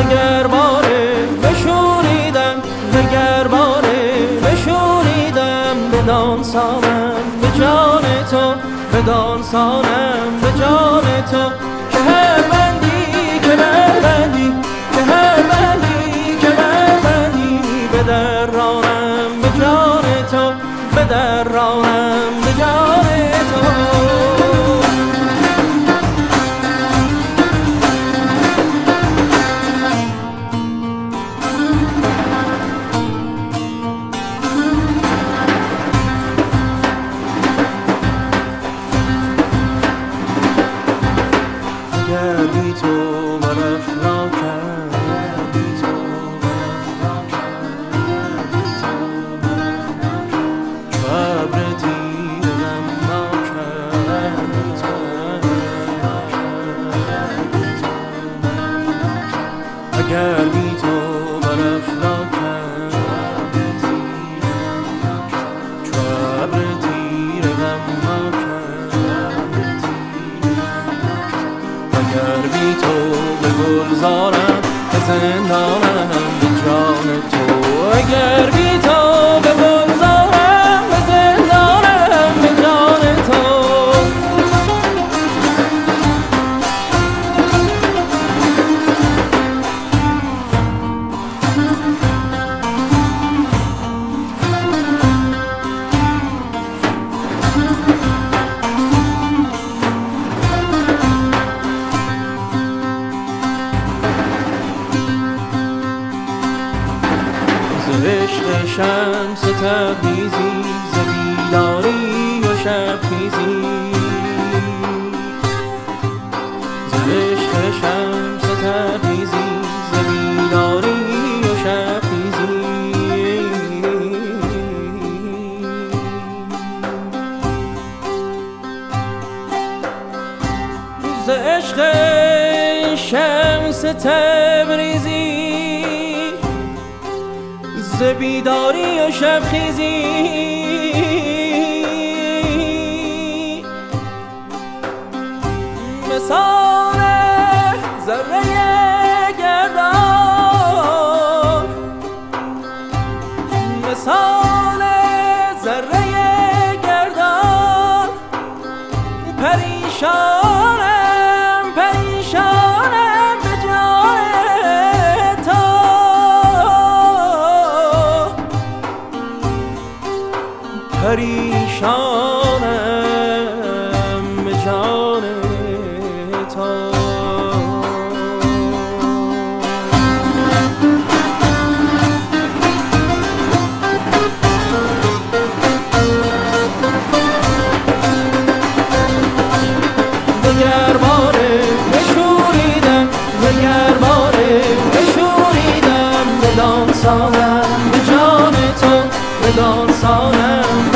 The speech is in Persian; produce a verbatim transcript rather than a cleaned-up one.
وگر باره بشوریدم وگر باره بشوریدم بدان سانم به جان تو بدان سانم به جان تو که هر بندی که هر بندی که هر بندی که هر بندی به در رانم به جان تو به در رانم به جان تو اگر بی تو برف ناکن بی تو برف ناکن بی تو برف ناکن چو ابر تیره غم ناکن بی تو برف ناکن بی تو برف ناکن اگر بی تو برف ناکن چو ابر تیره غم ناکن اگر بی تو به گلزارم به زندانم به جان تو اگر بی تو به گلزارم به زندانم به جان تو عشق شمس تبریزی ز بیداری و شبخیزی ز عشق شمس تبریزی ز بیداری و شبخیزی ز عشق شمس تبریزی ز بیداری و شبخیزی مثال ذره گردان مثال ذره گردان پریشانم پریشانم به جان تو پریشانم به جان تو وگر باره بشوریدم وگر باره بشوریدم بدان سانم به جان تو بدان سانم